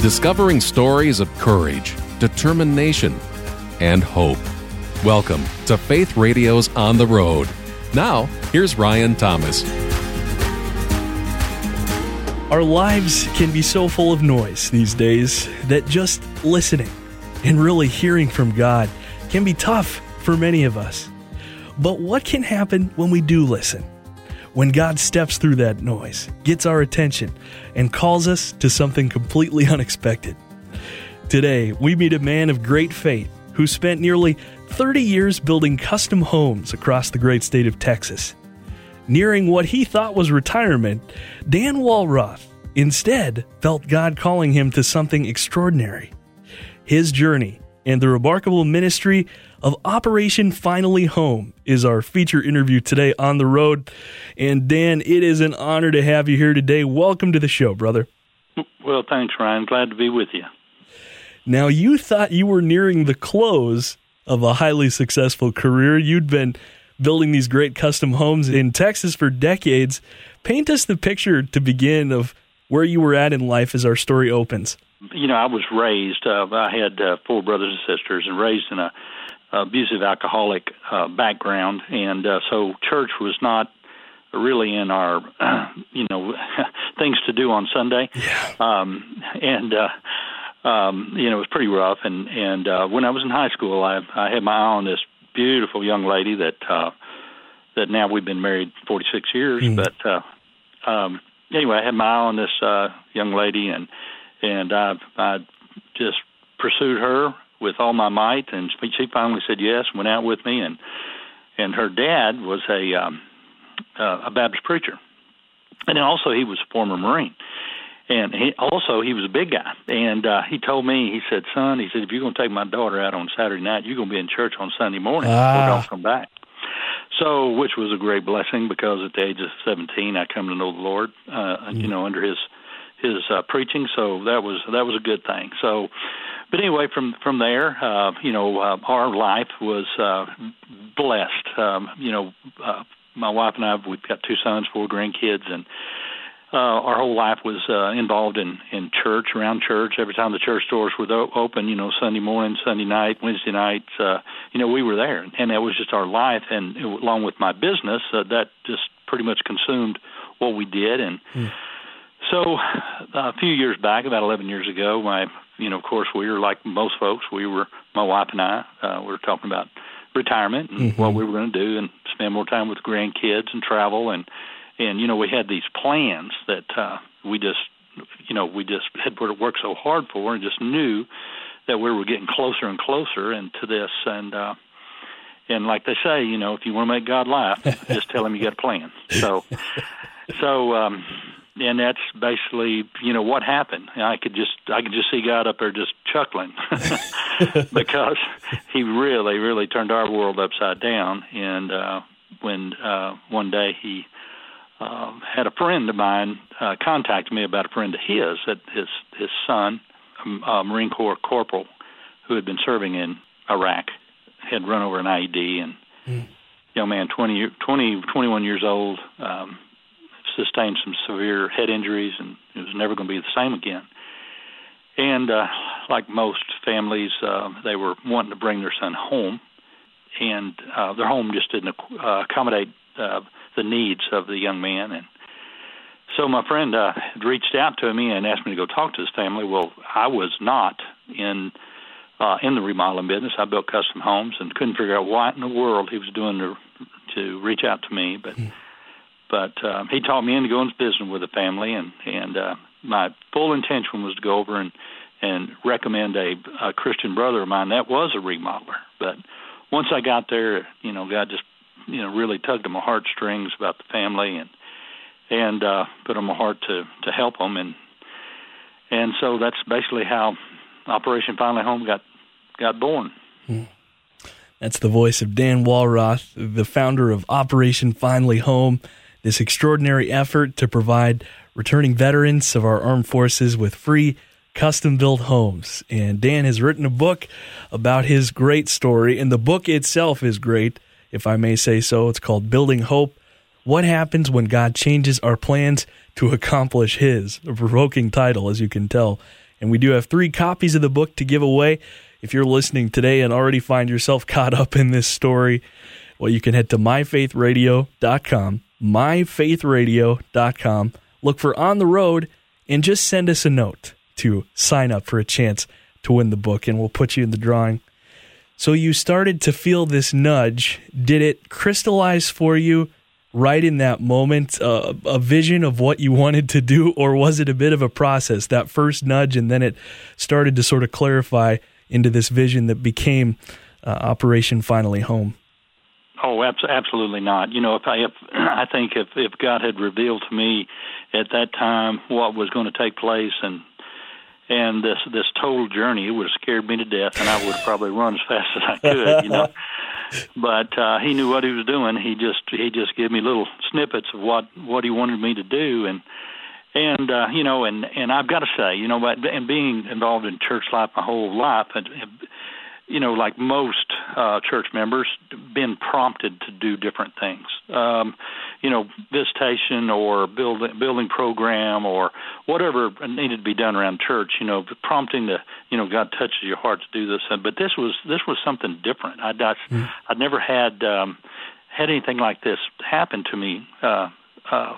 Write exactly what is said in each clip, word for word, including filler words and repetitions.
discovering stories of courage, determination, and hope. Welcome to Faith Radio's On the Road. Now, here's Ryan Thomas. Our lives can be so full of noise these days that just listening and really hearing from God can be tough for many of us. But what can happen when we do listen? When God steps through that noise, gets our attention, and calls us to something completely unexpected. Today, we meet a man of great faith who spent nearly thirty years building custom homes across the great state of Texas. Nearing what he thought was retirement, Dan Walroth instead felt God calling him to something extraordinary. His journey and the remarkable ministry of Operation Finally Home is our feature interview today on the road. And Dan, it is an honor to have you here today. Welcome to the show, brother. Well, thanks, Ryan. Glad to be with you. Now, you thought you were nearing the close of a highly successful career. You'd been building these great custom homes in Texas for decades. Paint us the picture to begin of where you were at in life as our story opens. You know, I was raised, uh, I had uh, four brothers and sisters, and raised in a abusive alcoholic uh, background, and uh, so church was not really in our, uh, you know, things to do on Sunday. Yeah. Um, and, uh, um, you know, it was pretty rough, and, and uh, when I was in high school, I, I had my eye on this beautiful young lady that uh, that now we've been married forty-six years, mm. but uh, um, anyway, I had my eye on this uh, young lady, and and I, I just pursued her with all my might, and she finally said yes, went out with me, and and her dad was a um, uh, a Baptist preacher, and then also he was a former Marine, and he also he was a big guy, and uh, he told me, he said, son, he said, if you're going to take my daughter out on Saturday night, you're going to be in church on Sunday morning, ah. or don't come back. So, which was a great blessing, because at the age of seventeen, I come to know the Lord, uh, mm. you know, under his his uh, preaching. So that was that was a good thing. So. But anyway, from from there, uh, you know, uh, our life was uh, blessed. Um, you know, uh, my wife and I, we've got two sons, four grandkids, and uh, our whole life was uh, involved in, in church, around church. Every time the church doors were open, you know, Sunday morning, Sunday night, Wednesday nights, uh, you know, we were there. And that was just our life. And it, along with my business, uh, that just pretty much consumed what we did. And mm. so uh, a few years back, about eleven years ago, my You know, of course, we were like most folks. We were, my wife and I, uh, we were talking about retirement and mm-hmm. what we were going to do, and spend more time with grandkids and travel. And, and you know, we had these plans that uh, we just, you know, we just had worked so hard for, and just knew that we were getting closer and closer into this. And, uh, and like they say, you know, if you want to make God laugh, just tell him you got a plan. So, so, um, and that's basically, you know, what happened. I could just, I could just see God up there just chuckling because he really, really turned our world upside down. And uh, when uh, one day he uh, had a friend of mine uh, contact me about a friend of his, that his his son, a Marine Corps corporal who had been serving in Iraq, had run over an I E D, and mm. young man, twenty, twenty, twenty-one years old. Um, sustained some severe head injuries, and it was never going to be the same again. And uh, like most families, uh, they were wanting to bring their son home, and uh, their home just didn't uh, accommodate uh, the needs of the young man. And so my friend uh, had reached out to me and asked me to go talk to his family. Well, I was not in uh, in the remodeling business. I built custom homes, and couldn't figure out what in the world he was doing to, to reach out to me, but... Mm. But uh, he talked me into going to business with the family, and, and uh, my full intention was to go over and, and recommend a, a Christian brother of mine that was a remodeler. But once I got there, you know, God just, you know, really tugged at my heartstrings about the family, and and uh, put on my heart to, to help them. And and so that's basically how Operation Finally Home got, got born. Mm. That's the voice of Dan Walroth, the founder of Operation Finally Home. This extraordinary effort to provide returning veterans of our armed forces with free, custom-built homes. And Dan has written a book about his great story, and the book itself is great, if I may say so. It's called Building Hope: What Happens When God Changes Our Plans to Accomplish His. A provoking title, as you can tell. And we do have three copies of the book to give away. If you're listening today and already find yourself caught up in this story, well, you can head to my faith radio dot com, my faith radio dot com, look for On the Road, and just send us a note to sign up for a chance to win the book, and we'll put you in the drawing. So you started to feel this nudge. Did it crystallize for you right in that moment, uh, a vision of what you wanted to do, or was it a bit of a process, that first nudge, and then it started to sort of clarify into this vision that became uh, Operation Finally Home? Oh, abs- absolutely not. You know, if I, if, I think if, if God had revealed to me at that time what was going to take place and and this this total journey, it would have scared me to death, and I would have probably run as fast as I could. You know, but uh, He knew what He was doing. He just He just gave me little snippets of what, what He wanted me to do, and and uh, you know, and, and I've got to say, you know, but and being involved in church life my whole life, and, you know, like most uh, church members, been prompted to do different things. Um, you know, visitation or building building program or whatever needed to be done around church. You know, prompting to, you know, God touches your heart to do this. But this was this was something different. I'd I'd, mm. I'd never had um, had anything like this happen to me. Uh, uh,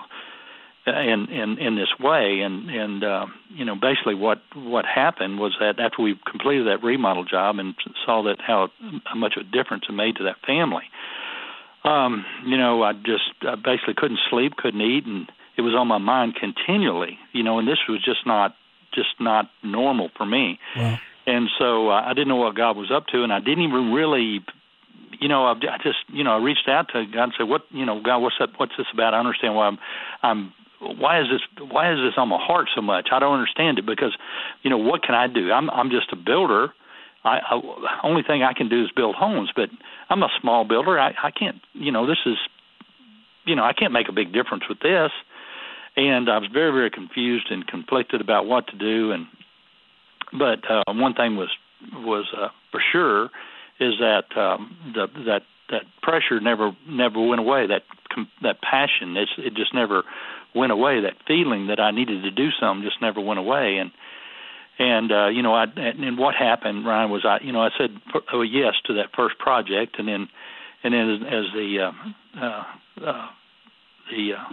In, in in this way, and and uh, you know, basically what what happened was that after we completed that remodel job and saw that how, how much of a difference it made to that family, um, you know, I just I basically couldn't sleep, couldn't eat, and it was on my mind continually. You know, and this was just not just not normal for me. Wow. And so uh, I didn't know what God was up to, and I didn't even really. You know, I, I just you know I reached out to God and said, "What you know, God, what's up? What's this about? I understand why I'm I'm." Why is this? Why is this on my heart so much? I don't understand it because, you know, what can I do? I'm I'm just a builder. I, I only thing I can do is build homes, but I'm a small builder. I, I can't, you know, this is, you know, I can't make a big difference with this. And I was very very confused and conflicted about what to do. And but uh, one thing was was uh, for sure is that um, the that that pressure never never went away. That that passion, it's, it just never went away. That feeling that I needed to do something just never went away. And and uh, you know, I and what happened, Ryan, was I you know I said oh, yes to that first project, and then and then as, as the uh, uh, uh, the uh,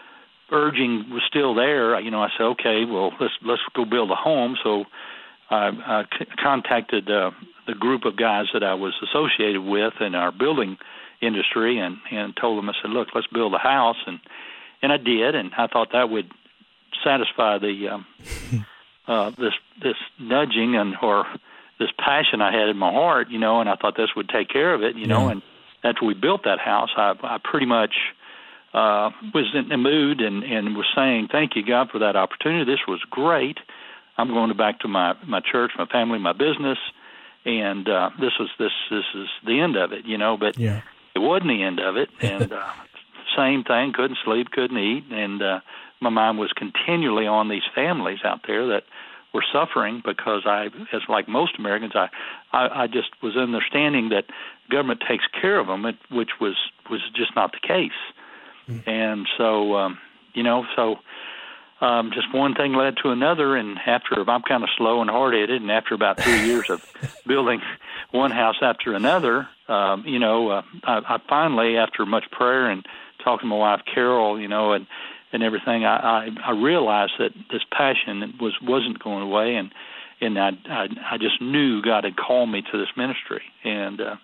urging was still there, you know, I said, okay, well let's let's go build a home. So I, I c- contacted uh, the group of guys that I was associated with in our building industry, and, and told them, I said, look, let's build a house, and and I did, and I thought that would satisfy the um, uh, this this nudging and or this passion I had in my heart, you know, and I thought this would take care of it, you yeah. know. And after we built that house, I, I pretty much uh, was in the mood and, and was saying, thank you, God, for that opportunity. This was great. I'm going back to my, my church, my family, my business, and uh, this was this this is the end of it, you know. But yeah. it wasn't the end of it, and uh, same thing. Couldn't sleep, couldn't eat, and uh, my mind was continually on these families out there that were suffering because I, as like most Americans, I, I, I just was understanding that government takes care of them, which was was just not the case, mm. and so um, you know so. Um, just one thing led to another, and after I'm kind of slow and hard-headed, and after about three years of building one house after another, um, you know, uh, I, I finally, after much prayer and talking to my wife Carol, you know, and and everything, I, I, I realized that this passion was wasn't going away, and and I I, I just knew God had called me to this ministry, and uh,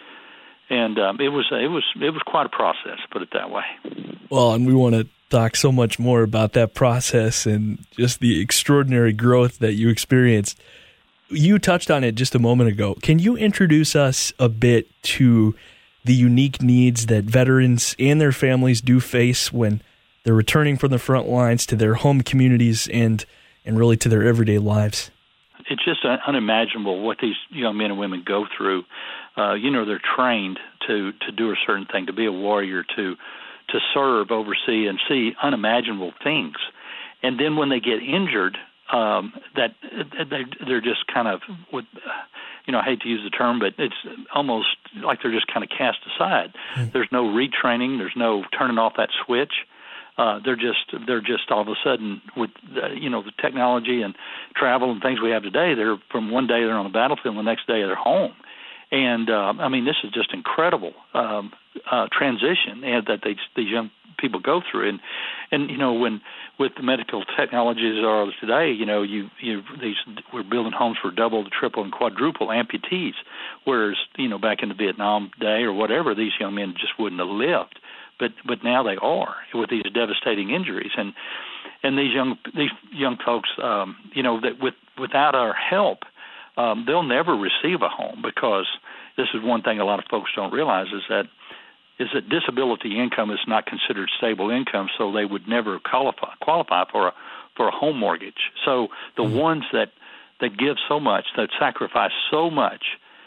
and um, it was it was it was quite a process, put it that way. Well, and we want to talk so much more about that process and just the extraordinary growth that you experienced. You touched on it just a moment ago. Can you introduce us a bit to the unique needs that veterans and their families do face when they're returning from the front lines to their home communities and, and really to their everyday lives? It's just unimaginable what these young men and women go through. Uh, you know, they're trained to, to do a certain thing, to be a warrior, to to serve, oversee, and see unimaginable things. And then when they get injured, um, that they, they're just kind of, with, you know, I hate to use the term, but it's almost like they're just kind of cast aside. Mm. There's no retraining. There's no turning off that switch. Uh, they're just they're just all of a sudden with uh, you know the technology and travel and things we have today. They're from one day they're on the battlefield, and the next day they're home. And uh, I mean, this is just incredible um, uh, transition and that they, these young people go through. And and you know when with the medical technologies that are today, you know you you these we're building homes for double, triple, and quadruple amputees. Whereas you know back in the Vietnam day or whatever, these young men just wouldn't have lived. But but now they are with these devastating injuries, and and these young these young folks, um, you know, that with without our help, um, they'll never receive a home, because this is one thing a lot of folks don't realize is that is that disability income is not considered stable income, so they would never qualify qualify for a for a home mortgage. So the mm-hmm. ones that that give so much, that sacrifice so much,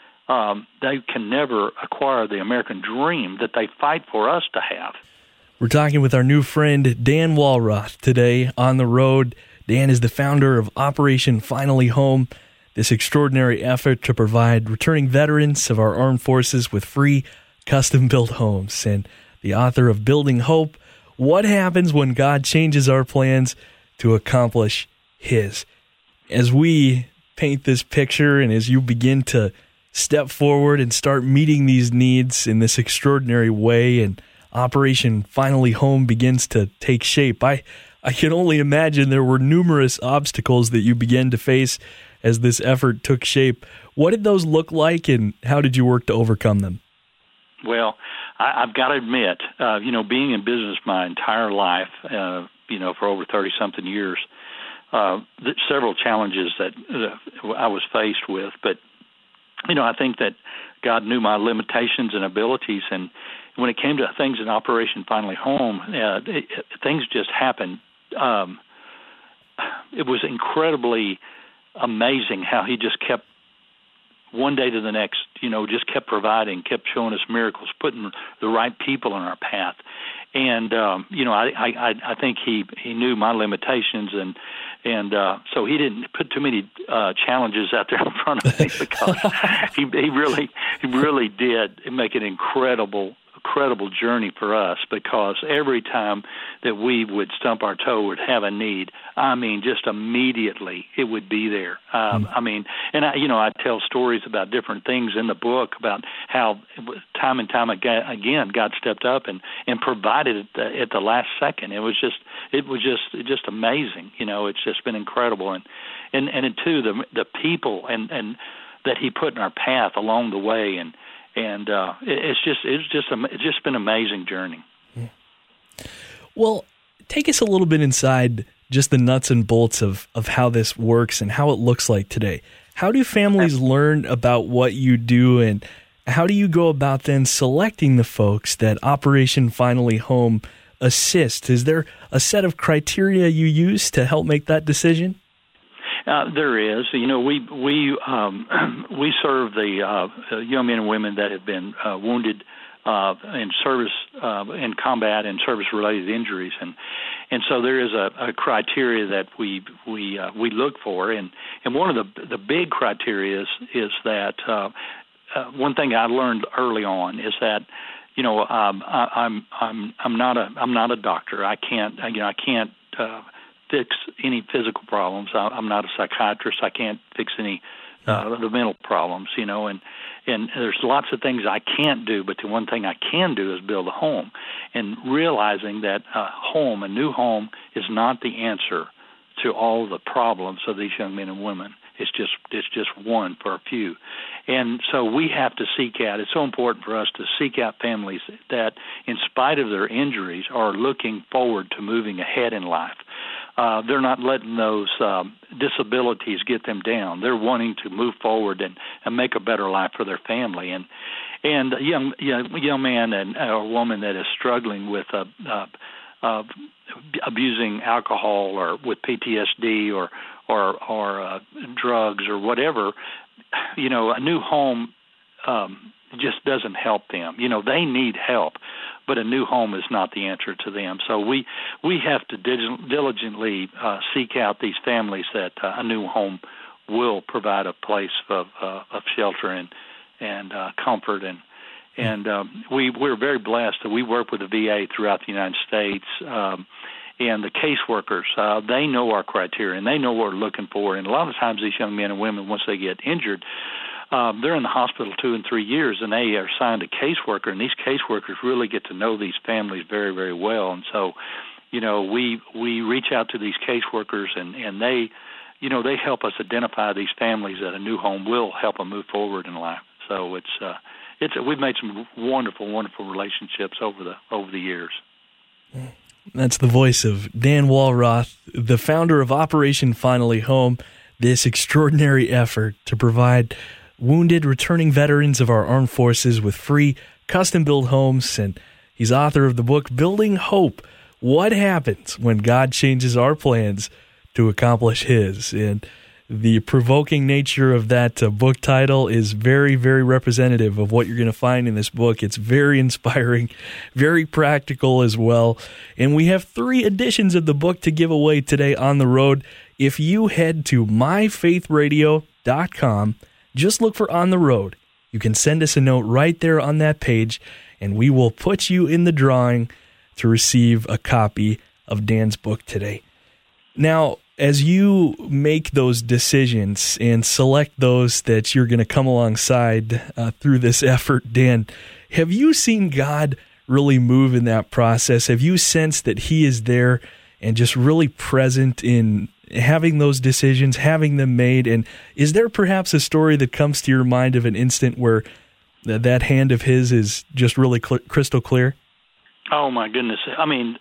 Um, they can never acquire the American dream that they fight for us to have. We're talking with our new friend, Dan Walroth, today on the road. Dan is the founder of Operation Finally Home, this extraordinary effort to provide returning veterans of our armed forces with free, custom-built homes, and the author of Building Hope, What Happens When God Changes Our Plans to Accomplish His. As we paint this picture and as you begin to step forward and start meeting these needs in this extraordinary way, and Operation Finally Home begins to take shape, I, I can only imagine there were numerous obstacles that you began to face as this effort took shape. What did those look like, and how did you work to overcome them? Well, I, I've got to admit, uh, you know, being in business my entire life, uh, you know, for over thirty-something years, uh, several challenges that uh, I was faced with, but you know, I think that God knew my limitations and abilities, and when it came to things in Operation Finally Home, uh, it, it, things just happened. Um, it was incredibly amazing how He just kept, one day to the next, you know, just kept providing, kept showing us miracles, putting the right people in our path. And, um, you know, I, I, I think he, he knew my limitations, and and uh, so he didn't put too many uh, challenges out there in front of me, because he, he really he really did make an incredible incredible journey for us, because every time that we would stump our toe, would have a need, I mean, just immediately it would be there. Um, mm-hmm. I mean, and I, you know, I tell stories about different things in the book about how time and time again God stepped up and, and provided at the, at the last second. It was just, it was just, just amazing. You know, it's just been incredible, and and and it too the the people and and that He put in our path along the way, and. And uh, it's just it's just it's just been an amazing journey. Yeah. Well, take us a little bit inside just the nuts and bolts of, of how this works and how it looks like today. How do families learn about what you do, and how do you go about then selecting the folks that Operation Finally Home assists? Is there a set of criteria you use to help make that decision? Uh, there is. You know, we we um, we serve the uh, young men and women that have been uh, wounded uh, in service, uh, in combat and service-related injuries, and and so there is a, a criteria that we we uh, we look for, and, and one of the the big criteria is is that uh, uh, one thing I learned early on is that, you know, um, I, I'm I'm I'm not a I'm not a doctor. I can't you know I can't. Uh, fix any physical problems. I, I'm not a psychiatrist. I can't fix any uh, the mental problems, you know, and, and there's lots of things I can't do, but the one thing I can do is build a home, and realizing that a home, a new home, is not the answer to all the problems of these young men and women. It's just it's just one for a few. And so we have to seek out, it's so important for us to seek out families that, in spite of their injuries, are looking forward to moving ahead in life. Uh, they're not letting those um, disabilities get them down. They're wanting to move forward and, and make a better life for their family. And and a young young, young man and or woman that is struggling with uh, uh, uh, abusing alcohol or with P T S D or or or uh, drugs or whatever, you know, a new home um, just doesn't help them. You know, they need help, but a new home is not the answer to them. So we we have to diligently uh, seek out these families that uh, a new home will provide a place of uh, of shelter and and uh, comfort and And um, we, we're very blessed that we work with the V A throughout the United States. Um, and the caseworkers, uh, they know our criteria, and they know what we're looking for. And a lot of times these young men and women, once they get injured, um, they're in the hospital two and three years, and they are assigned a caseworker, and these caseworkers really get to know these families very, very well. And so, you know, we we reach out to these caseworkers, and, and they, you know, they help us identify these families that a new home will help them move forward in life. So it's uh, it's we've made some wonderful, wonderful relationships over the over the years. That's the voice of Dan Walroth, the founder of Operation Finally Home, this extraordinary effort to provide wounded, returning veterans of our armed forces with free, custom-built homes. And he's author of the book, Building Hope, What Happens When God Changes Our Plans to Accomplish His. And the provoking nature of that uh, book title is very, very representative of what you're going to find in this book. It's very inspiring, very practical as well. And we have three editions of the book to give away today on the road. If you head to my faith radio dot com, just look for On the Road. You can send us a note right there on that page, and we will put you in the drawing to receive a copy of Dan's book today. Now, as you make those decisions and select those that you're going to come alongside uh, through this effort, Dan, have you seen God really move in that process? Have you sensed that He is there and just really present in having those decisions, having them made? And is there perhaps a story that comes to your mind of an instant where th- that hand of His is just really cl- crystal clear? Oh, my goodness. I mean,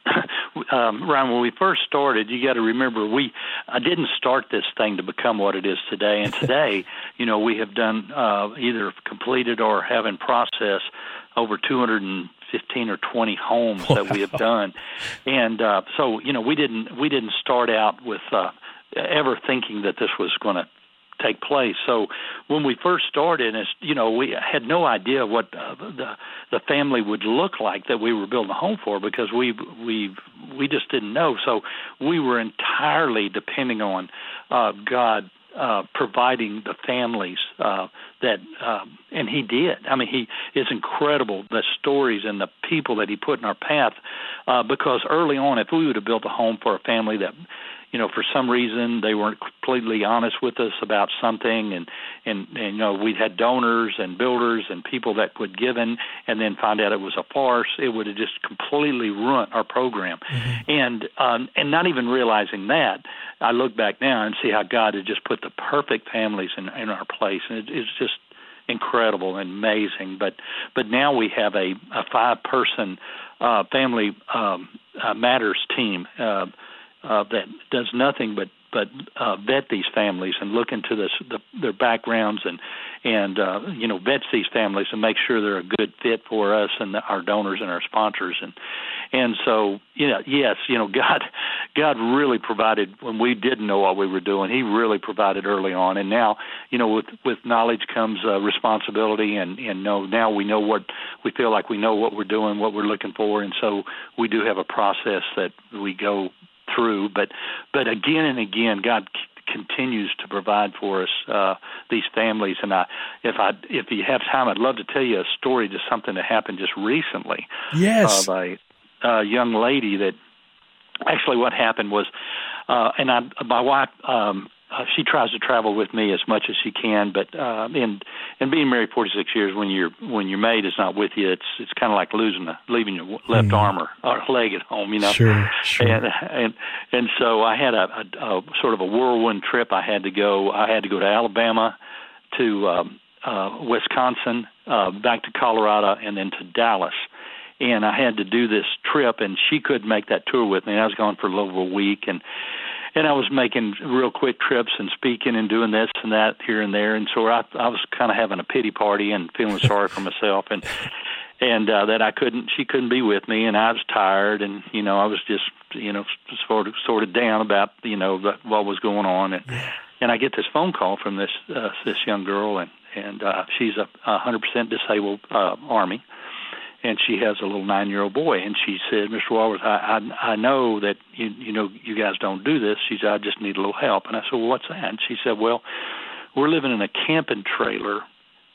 um, Ryan, when we first started, you got to remember, we I didn't start this thing to become what it is today. And today, you know, we have done uh, either completed or have in process over two hundred fifteen or twenty homes wow. that we have done. And uh, so, you know, we didn't we didn't start out with uh, ever thinking that this was going to take place. So when we first started, as you know, we had no idea what uh, the the family would look like that we were building a home for, because we we we just didn't know. So we were entirely depending on uh, God uh, providing the families uh, that, uh, and He did. I mean, He is incredible, the stories and the people that He put in our path. Uh, because early on, if we would have built a home for a family that, you know, for some reason they weren't completely honest with us about something, and, and, and you know, we had donors and builders and people that would give in and then find out it was a farce, it would have just completely ruined our program. Mm-hmm. And um, and not even realizing that, I look back now and see how God had just put the perfect families in, in our place, and it, it's just incredible and amazing. But but now we have a, a five-person uh, family um, uh, matters team uh Uh, that does nothing but but uh, vet these families and look into this, the, their backgrounds and and uh, you know vets these families and make sure they're a good fit for us and the, our donors and our sponsors. And and so you know yes you know God God really provided when we didn't know what we were doing. He really provided early on, and now you know with with knowledge comes uh, responsibility, and and know now we know what we feel like we know what we're doing, what we're looking for, and so we do have a process that we go through, but but again and again, God c- continues to provide for us uh, these families. And I, if I if you have time, I'd love to tell you a story, just something that happened just recently. Yes, of a, a young lady that actually what happened was, uh, and I, my wife. Um, Uh, she tries to travel with me as much as she can, but uh, and and being married forty-six years, when your when your mate is not with you, it's it's kind of like losing a, leaving your left mm. arm or, or leg at home, you know. Sure, sure. And and and so I had a, a, a sort of a whirlwind trip. I had to go. I had to go to Alabama, to um, uh, Wisconsin, uh, back to Colorado, and then to Dallas. And I had to do this trip, and she couldn't make that tour with me. I was gone for a little over a week, and. And I was making real quick trips and speaking and doing this and that here and there. And so I, I was kind of having a pity party and feeling sorry for myself, and and uh, that I couldn't, she couldn't be with me, and I was tired, and you know I was just you know sort of sort of down about you know the, what was going on, and and I get this phone call from this uh, this young girl, and and uh, she's a one hundred percent disabled uh, Army. And she has a little nine-year-old boy, and she said, "Mister Walroth, I, I I know that you you know you guys don't do this." She said, "I just need a little help." And I said, "Well, what's that?" And she said, "Well, we're living in a camping trailer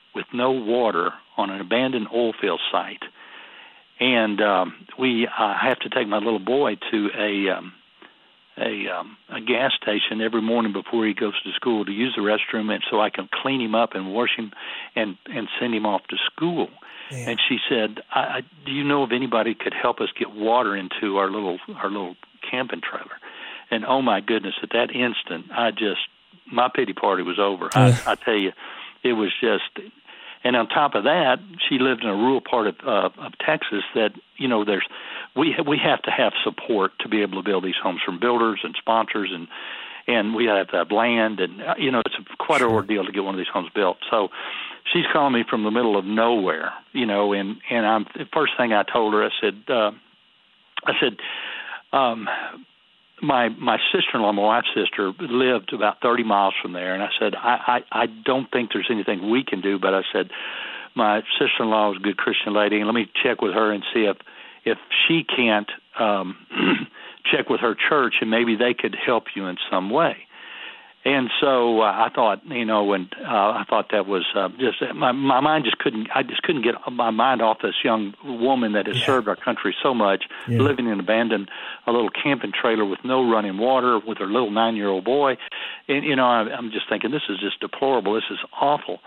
with no water on an abandoned oil field site. And um, we uh, have to take my little boy to a um, a, um, a gas station every morning before he goes to school to use the restroom, and so I can clean him up and wash him and, and send him off to school. Yeah. And she said, I, I, "Do you know if anybody could help us get water into our little our little camping trailer?" And oh my goodness, at that instant, I just my pity party was over. I, I tell you, it was just. And on top of that, she lived in a rural part of, uh, of Texas that, you know, there's we we have to have support to be able to build these homes from builders and sponsors, and and we have to have land, and, uh, you know, it's a, quite an ordeal to get one of these homes built. So she's calling me from the middle of nowhere, you know, and, and I'm, the first thing I told her, I said, uh, I said, um, my my sister-in-law, my wife's sister, lived about thirty miles from there, and I said, I, I, I don't think there's anything we can do, but I said, my sister-in-law is a good Christian lady, and let me check with her and see if, if she can't um, check with her church, and maybe they could help you in some way. And so uh, I thought, you know, and uh, I thought that was uh, just my my mind just couldn't. I just couldn't get my mind off this young woman that has yeah. served our country so much, yeah. living in an abandoned a little camping trailer with no running water, with her little nine-year-old boy. And you know, I, I'm just thinking, this is just deplorable. This is awful.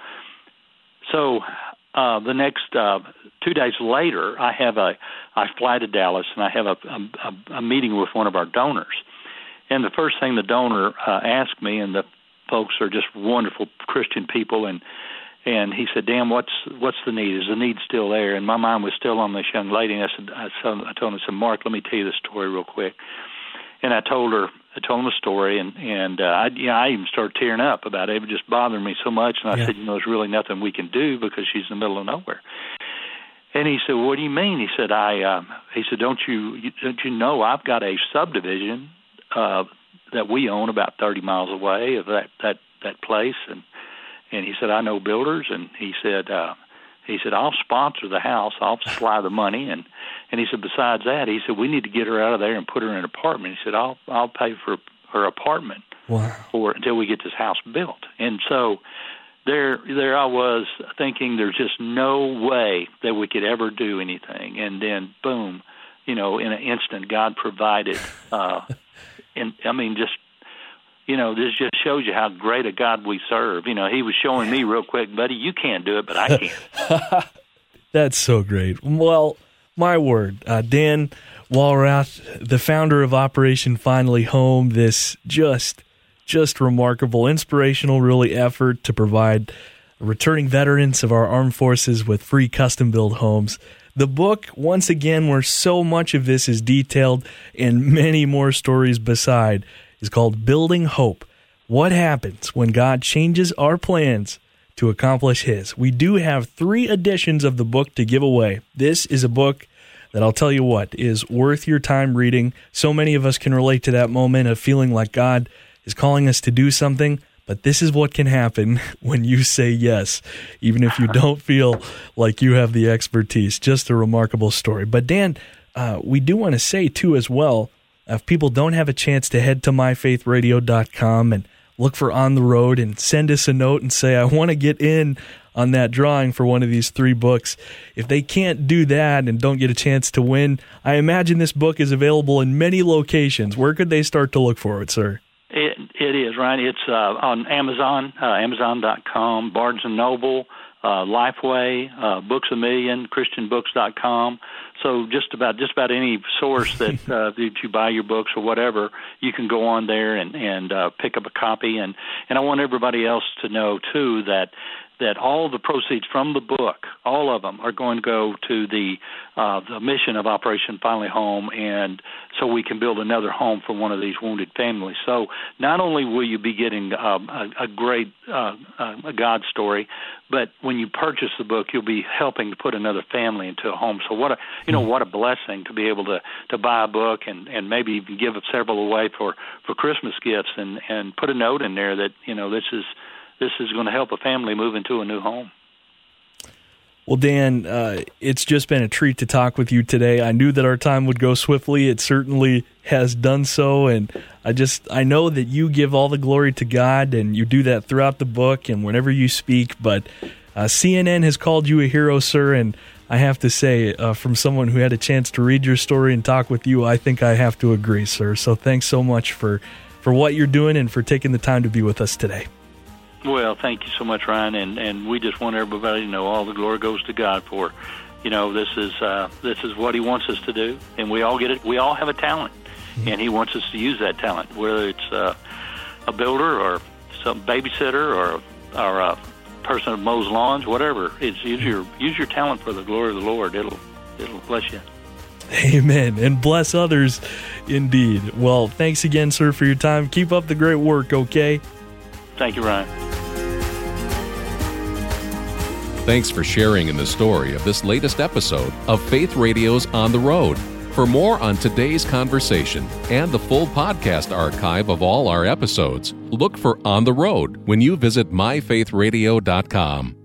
So uh, the next uh, two days later, I have a I fly to Dallas, and I have a, a, a meeting with one of our donors. And the first thing the donor uh, asked me, and the folks are just wonderful Christian people, and and he said, "Dan, what's what's the need? Is the need still there?" And my mind was still on this young lady. And I said, I, I told him, I said, "Mark, let me tell you this story real quick." And I told her, I told him the story, and and uh, I, you know, I even started tearing up about it. It was just bothering me so much. And I yeah. said, "You know, there's really nothing we can do because she's in the middle of nowhere." And he said, "Well, what do you mean?" He said, "I." Uh, he said, "Don't you don't you know I've got a subdivision Uh, that we own about thirty miles away of that, that, that place." And, and he said, "I know builders." And he said, uh, he said, "I'll sponsor the house. I'll supply the money." And, and he said, "Besides that," he said, "we need to get her out of there and put her in an apartment." He said, I'll, I'll pay for her apartment wow. for until we get this house built." And so there, there I was thinking there's just no way that we could ever do anything. And then boom, you know, in an instant, God provided, uh, And I mean, just, you know, this just shows you how great a God we serve. You know, he was showing me real quick, buddy, you can't do it, but I can. That's so great. Well, my word, uh, Dan Walrath, the founder of Operation Finally Home, this just, just remarkable, inspirational, really effort to provide returning veterans of our armed forces with free custom-built homes. The book, once again, where so much of this is detailed and many more stories beside, is called Building Hope. What happens when God changes our plans to accomplish His? We do have three editions of the book to give away. This is a book that I'll tell you what, is worth your time reading. So many of us can relate to that moment of feeling like God is calling us to do something. But this is what can happen when you say yes, even if you don't feel like you have the expertise. Just a remarkable story. But Dan, uh, we do want to say, too, as well, if people don't have a chance to head to my faith radio dot com and look for On the Road and send us a note and say, I want to get in on that drawing for one of these three books. If they can't do that and don't get a chance to win, I imagine this book is available in many locations. Where could they start to look for it, sir? It, it is, right? It's uh, on Amazon, uh, Amazon dot com, Barnes and Noble, uh, Lifeway, uh, Books A Million, Christian Books dot com. So just about just about any source that uh, that you buy your books or whatever, you can go on there and and uh, pick up a copy. And, and I want everybody else to know too that that all the proceeds from the book, all of them, are going to go to the uh, the mission of Operation Finally Home, and so we can build another home for one of these wounded families. So not only will you be getting um, a, a great uh, a God story, but when you purchase the book, you'll be helping to put another family into a home. So what a you know what a blessing to be able to, to buy a book and, and maybe even give several away for, for Christmas gifts, and, and put a note in there that you know this is. This is going to help a family move into a new home. Well, Dan, uh, it's just been a treat to talk with you today. I knew that our time would go swiftly. It certainly has done so, and I just I know that you give all the glory to God, and you do that throughout the book and whenever you speak, but Uh, C N N has called you a hero, sir, and I have to say, uh, from someone who had a chance to read your story and talk with you, I think I have to agree, sir. So thanks so much for, for what you're doing and for taking the time to be with us today. Well, thank you so much, Ryan, and, and we just want everybody to know all the glory goes to God for, you know, this is uh, this is what He wants us to do, and we all get it. We all have a talent, mm-hmm. and He wants us to use that talent, whether it's uh, a builder or some babysitter or or a person who mows lawns, whatever. It's use your use your talent for the glory of the Lord. It'll it'll bless you. Amen, and bless others indeed. Well, thanks again, sir, for your time. Keep up the great work. Okay. Thank you, Ryan. Thanks for sharing in the story of this latest episode of Faith Radio's On the Road. For more on today's conversation and the full podcast archive of all our episodes, look for On the Road when you visit my faith radio dot com.